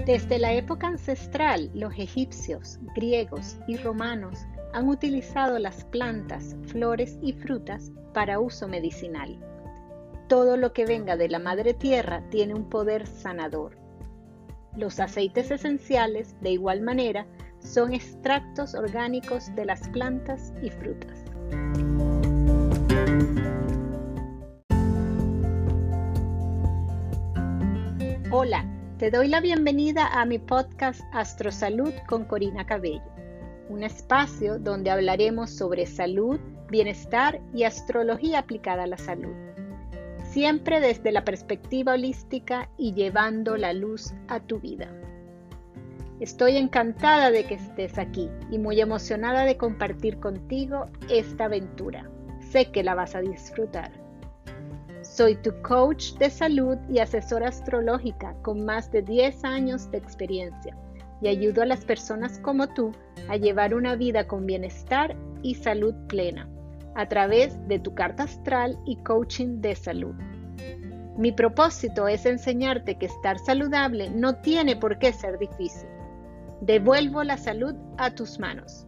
Desde la época ancestral, los egipcios, griegos y romanos han utilizado las plantas, flores y frutas para uso medicinal. Todo lo que venga de la madre tierra tiene un poder sanador. Los aceites esenciales, de igual manera, son extractos orgánicos de las plantas y frutas. Hola, te doy la bienvenida a mi podcast Astrosalud con Corina Cabello, un espacio donde hablaremos sobre salud, bienestar y astrología aplicada a la salud, siempre desde la perspectiva holística y llevando la luz a tu vida. Estoy encantada de que estés aquí y muy emocionada de compartir contigo esta aventura. Sé que la vas a disfrutar. Soy tu coach de salud y asesora astrológica con más de 10 años de experiencia y ayudo a las personas como tú a llevar una vida con bienestar y salud plena a través de tu carta astral y coaching de salud. Mi propósito es enseñarte que estar saludable no tiene por qué ser difícil. Devuelvo la salud a tus manos.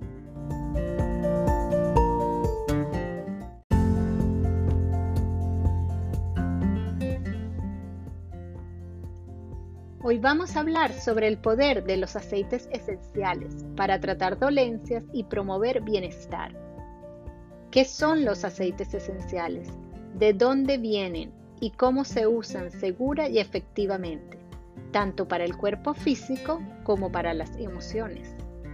Hoy vamos a hablar sobre el poder de los aceites esenciales para tratar dolencias y promover bienestar. ¿Qué son los aceites esenciales? ¿De dónde vienen? ¿Y cómo se usan segura y efectivamente, tanto para el cuerpo físico como para las emociones?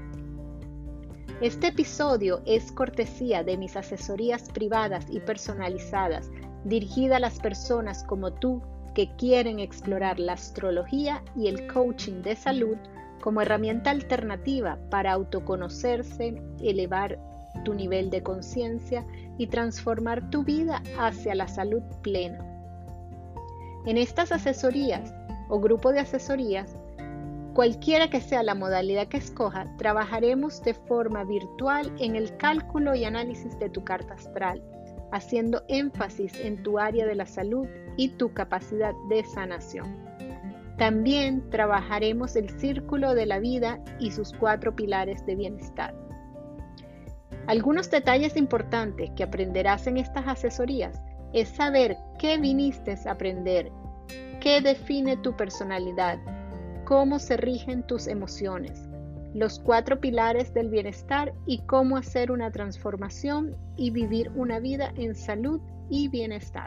Este episodio es cortesía de mis asesorías privadas y personalizadas, dirigida a las personas como tú que quieren explorar la astrología y el coaching de salud como herramienta alternativa para autoconocerse, elevar tu nivel de conciencia y transformar tu vida hacia la salud plena. En estas asesorías o grupo de asesorías, cualquiera que sea la modalidad que escoja, trabajaremos de forma virtual en el cálculo y análisis de tu carta astral, haciendo énfasis en tu área de la salud y tu capacidad de sanación. También trabajaremos el círculo de la vida y sus 4 pilares de bienestar. Algunos detalles importantes que aprenderás en estas asesorías es saber qué viniste a aprender, qué define tu personalidad, cómo se rigen tus emociones, los 4 pilares del bienestar y cómo hacer una transformación y vivir una vida en salud y bienestar.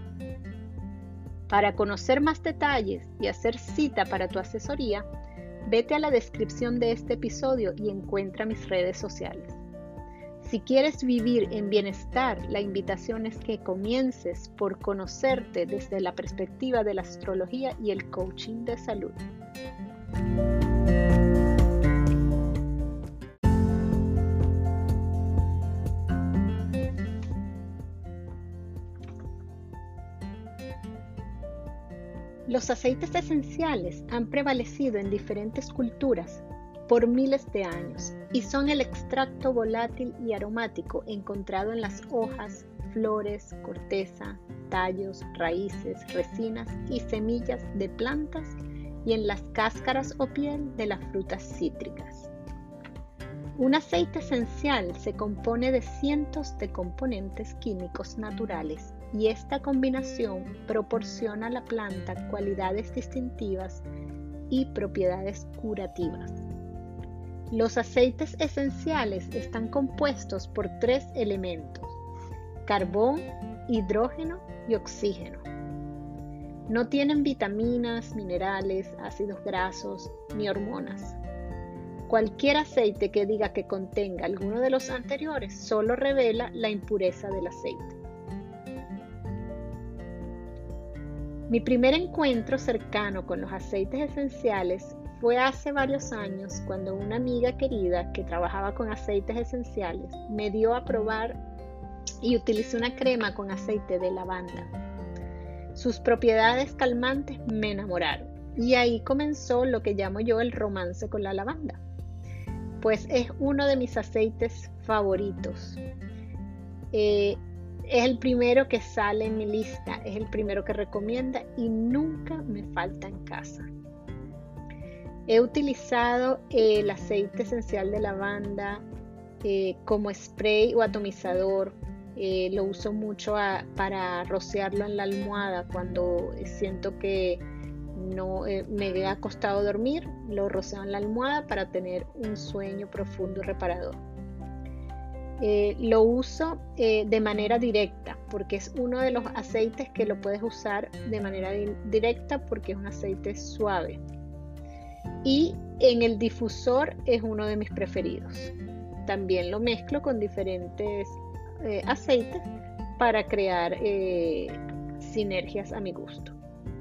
Para conocer más detalles y hacer cita para tu asesoría, vete a la descripción de este episodio y encuentra mis redes sociales. Si quieres vivir en bienestar, la invitación es que comiences por conocerte desde la perspectiva de la astrología y el coaching de salud. Los aceites esenciales han prevalecido en diferentes culturas por miles de años y son el extracto volátil y aromático encontrado en las hojas, flores, corteza, tallos, raíces, resinas y semillas de plantas y en las cáscaras o piel de las frutas cítricas. Un aceite esencial se compone de cientos de componentes químicos naturales y esta combinación proporciona a la planta cualidades distintivas y propiedades curativas. Los aceites esenciales están compuestos por 3 elementos: carbón, hidrógeno y oxígeno. No tienen vitaminas, minerales, ácidos grasos ni hormonas. Cualquier aceite que diga que contenga alguno de los anteriores solo revela la impureza del aceite. Mi primer encuentro cercano con los aceites esenciales fue hace varios años cuando una amiga querida que trabajaba con aceites esenciales me dio a probar y utilicé una crema con aceite de lavanda. Sus propiedades calmantes me enamoraron y ahí comenzó lo que llamo yo el romance con la lavanda, pues es uno de mis aceites favoritos. Es el primero que sale en mi lista, es el primero que recomienda y nunca me falta en casa. He utilizado el aceite esencial de lavanda como spray o atomizador. Lo uso mucho para rociarlo en la almohada cuando siento que no me ha costado dormir. Lo roceo en la almohada para tener un sueño profundo y reparador. Lo uso de manera directa porque es uno de los aceites que lo puedes usar de manera directa porque es un aceite suave. Y en el difusor es uno de mis preferidos. También lo mezclo con diferentes aceites para crear sinergias a mi gusto.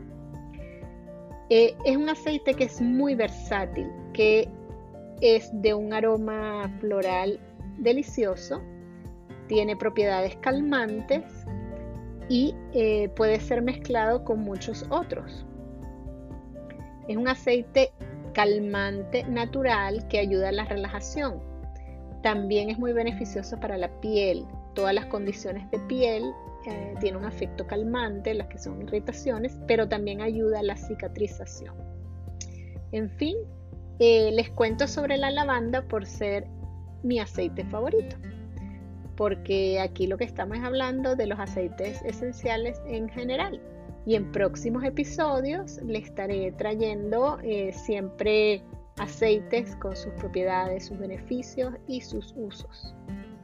Es un aceite que es muy versátil, que es de un aroma floral delicioso, tiene propiedades calmantes y puede ser mezclado con muchos otros. Es un aceite calmante natural que ayuda a la relajación. También es muy beneficioso para la piel. Todas las condiciones de piel tiene un efecto calmante, las que son irritaciones, pero también ayuda a la cicatrización. En fin, les cuento sobre la lavanda por ser mi aceite favorito, porque aquí lo que estamos es hablando de los aceites esenciales en general. Y en próximos episodios les estaré trayendo siempre aceites con sus propiedades, sus beneficios y sus usos.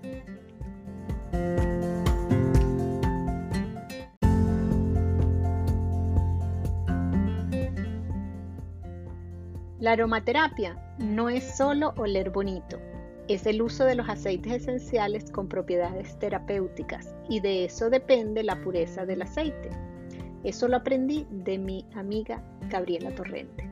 La aromaterapia no es solo oler bonito, es el uso de los aceites esenciales con propiedades terapéuticas y de eso depende la pureza del aceite. Eso lo aprendí de mi amiga Gabriela Torrente,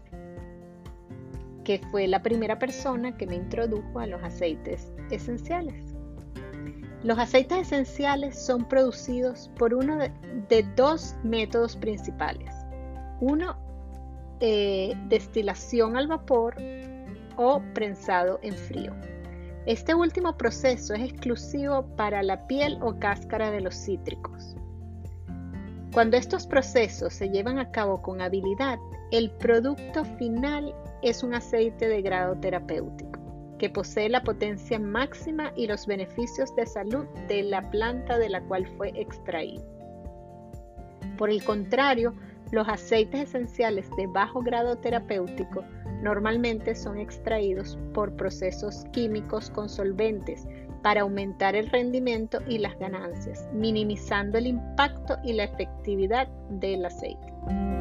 que fue la primera persona que me introdujo a los aceites esenciales. Los aceites esenciales son producidos por uno de dos métodos principales. Uno, destilación al vapor o prensado en frío. Este último proceso es exclusivo para la piel o cáscara de los cítricos. Cuando estos procesos se llevan a cabo con habilidad, el producto final es un aceite de grado terapéutico, que posee la potencia máxima y los beneficios de salud de la planta de la cual fue extraído. Por el contrario, los aceites esenciales de bajo grado terapéutico normalmente son extraídos por procesos químicos con solventes para aumentar el rendimiento y las ganancias, minimizando el impacto y la efectividad del aceite.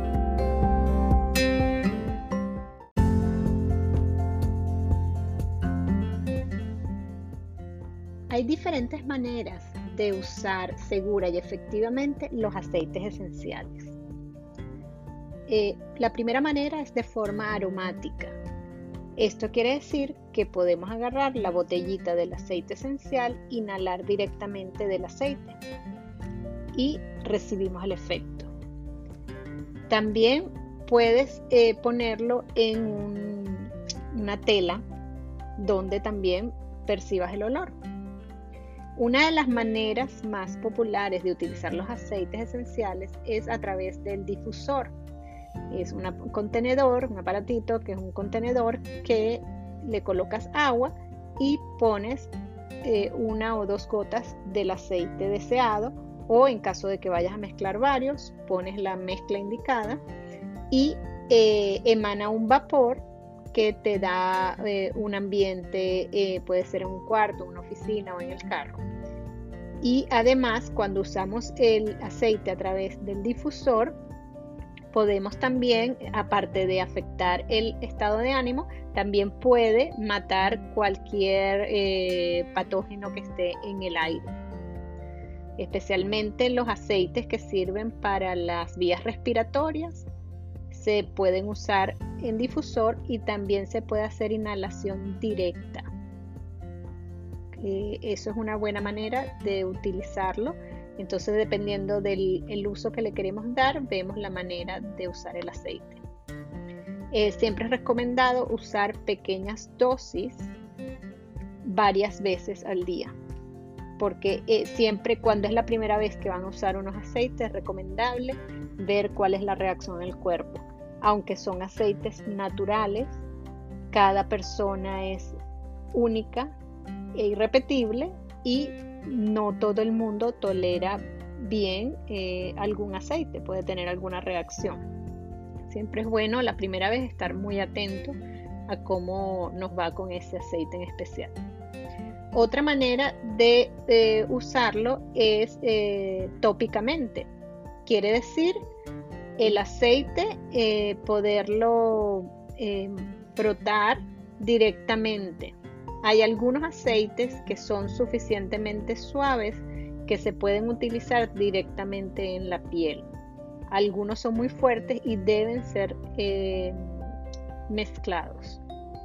Hay diferentes maneras de usar segura y efectivamente los aceites esenciales. La primera manera es de forma aromática. Esto quiere decir que podemos agarrar la botellita del aceite esencial, inhalar directamente del aceite y recibimos el efecto. También puedes ponerlo en una tela donde también percibas el olor. Una de las maneras más populares de utilizar los aceites esenciales es a través del difusor. Es un contenedor, un aparatito que es un contenedor que le colocas agua y pones una o dos gotas del aceite deseado, o en caso de que vayas a mezclar varios, pones la mezcla indicada y emana un vapor que te da un ambiente, puede ser en un cuarto, una oficina o en el carro. Y además, cuando usamos el aceite a través del difusor, podemos también, aparte de afectar el estado de ánimo, también puede matar cualquier patógeno que esté en el aire. Especialmente los aceites que sirven para las vías respiratorias se pueden usar en difusor y también se puede hacer inhalación directa. Eso es una buena manera de utilizarlo. Entonces, dependiendo del uso que le queremos dar, vemos la manera de usar el aceite. Siempre es recomendado usar pequeñas dosis varias veces al día, porque siempre cuando es la primera vez que van a usar unos aceites es recomendable ver cuál es la reacción del cuerpo. Aunque son aceites naturales, cada persona es única e irrepetible y no todo el mundo tolera bien algún aceite, puede tener alguna reacción. Siempre es bueno la primera vez estar muy atento a cómo nos va con ese aceite en especial. Otra manera de usarlo es tópicamente. Quiere decir el aceite poderlo frotar directamente. Hay algunos aceites que son suficientemente suaves que se pueden utilizar directamente en la piel. Algunos son muy fuertes y deben ser mezclados.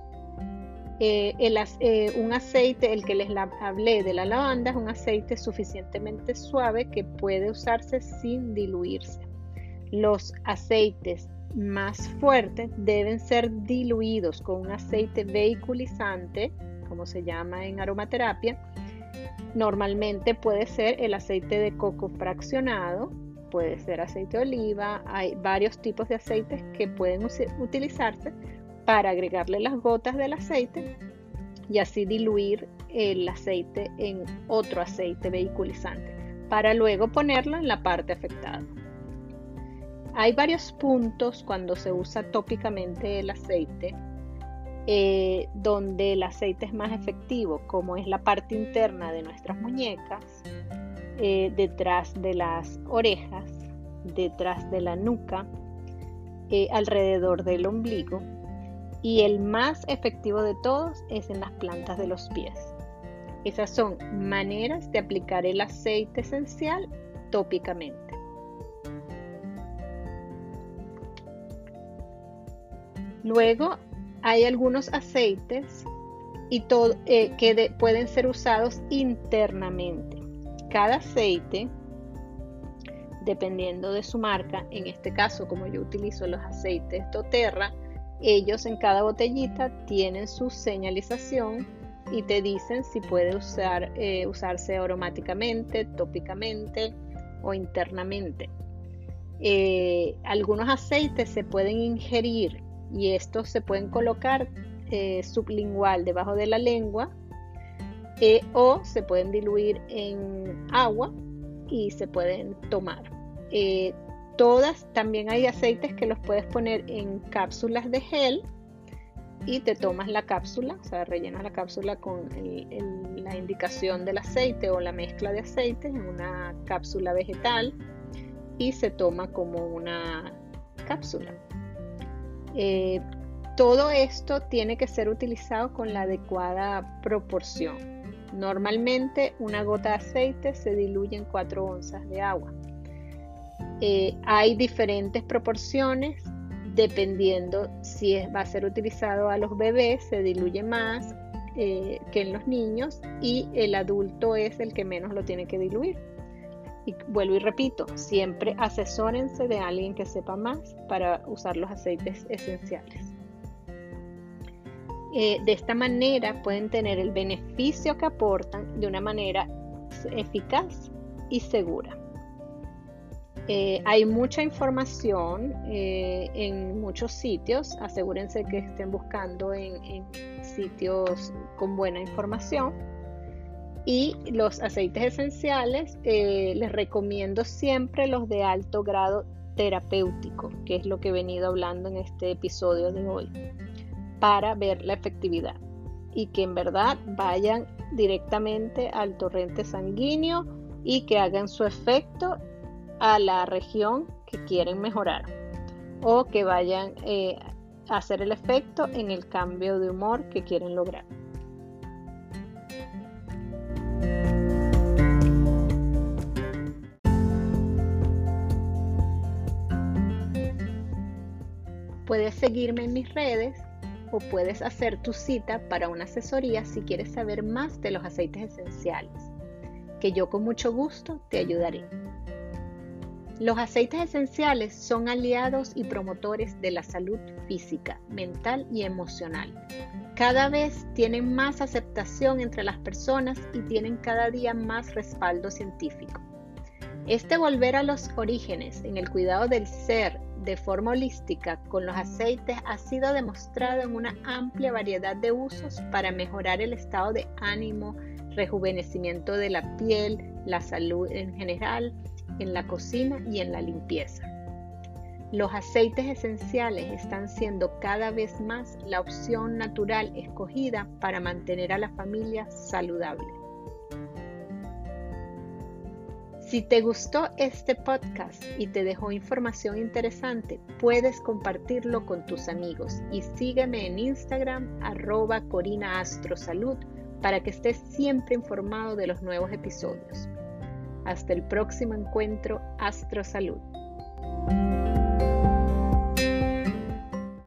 Un aceite, el que les hablé de la lavanda, es un aceite suficientemente suave que puede usarse sin diluirse. Los aceites más fuertes deben ser diluidos con un aceite vehiculizante, como se llama en aromaterapia. Normalmente puede ser el aceite de coco fraccionado, puede ser aceite de oliva. Hay varios tipos de aceites que pueden utilizarse para agregarle las gotas del aceite y así diluir el aceite en otro aceite vehiculizante para luego ponerlo en la parte afectada. Hay varios puntos cuando se usa tópicamente el aceite donde el aceite es más efectivo, como es la parte interna de nuestras muñecas, detrás de las orejas, detrás de la nuca, alrededor del ombligo, y el más efectivo de todos es en las plantas de los pies. Esas son maneras de aplicar el aceite esencial tópicamente. Luego hay algunos aceites que pueden ser usados internamente. Cada aceite, dependiendo de su marca, en este caso como yo utilizo los aceites doTERRA, ellos en cada botellita tienen su señalización y te dicen si puede usarse aromáticamente, tópicamente o internamente. Algunos aceites se pueden ingerir y estos se pueden colocar sublingual debajo de la lengua o se pueden diluir en agua y se pueden tomar. También hay aceites que los puedes poner en cápsulas de gel y te tomas la cápsula, o sea, rellenas la cápsula con la indicación del aceite o la mezcla de aceites en una cápsula vegetal y se toma como una cápsula. Todo esto tiene que ser utilizado con la adecuada proporción. Normalmente una gota de aceite se diluye en 4 onzas de agua. Hay diferentes proporciones dependiendo si va a ser utilizado a los bebés, se diluye más que en los niños y el adulto es el que menos lo tiene que diluir. Y vuelvo y repito, siempre asesórense de alguien que sepa más para usar los aceites esenciales. De esta manera pueden tener el beneficio que aportan de una manera eficaz y segura. Hay mucha información en muchos sitios. Asegúrense que estén buscando en sitios con buena información. Y los aceites esenciales, les recomiendo siempre los de alto grado terapéutico, que es lo que he venido hablando en este episodio de hoy, para ver la efectividad y que en verdad vayan directamente al torrente sanguíneo y que hagan su efecto a la región que quieren mejorar o que vayan a hacer el efecto en el cambio de humor que quieren lograr. Puedes seguirme en mis redes o puedes hacer tu cita para una asesoría si quieres saber más de los aceites esenciales, que yo con mucho gusto te ayudaré. Los aceites esenciales son aliados y promotores de la salud física, mental y emocional. Cada vez tienen más aceptación entre las personas y tienen cada día más respaldo científico. Este volver a los orígenes en el cuidado del ser, de forma holística con los aceites ha sido demostrado en una amplia variedad de usos para mejorar el estado de ánimo, rejuvenecimiento de la piel, la salud en general, en la cocina y en la limpieza. Los aceites esenciales están siendo cada vez más la opción natural escogida para mantener a la familia saludable. Si te gustó este podcast y te dejó información interesante, puedes compartirlo con tus amigos y sígueme en Instagram @CorinaAstroSalud para que estés siempre informado de los nuevos episodios. Hasta el próximo encuentro, Astro Salud.